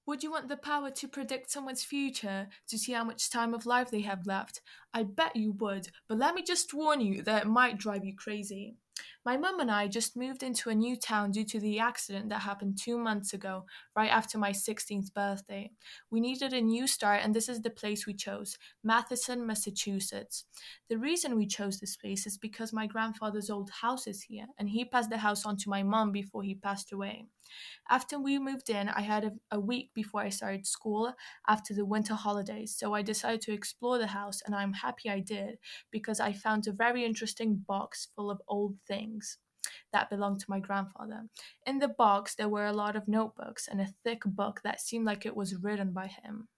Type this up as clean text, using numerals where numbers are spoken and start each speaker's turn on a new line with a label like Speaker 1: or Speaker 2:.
Speaker 1: Would you want the power to predict someone's future to see how much time of life they have left? I bet you would, but let me just warn you that it might drive you crazy. My mum and I just moved into a new town due to the accident that happened 2 months ago, right after my 16th birthday. We needed a new start, and this is the place we chose, Matheson, Massachusetts. The reason we chose this place is because my grandfather's old house is here, and he passed the house on to my mum before he passed away. After we moved in, I had a week before I started school after the winter holidays, so I decided to explore the house, and I'm happy I did because I found a very interesting box full of old things that belonged to my grandfather. In the box, there were a lot of notebooks and a thick book that seemed like it was written by him.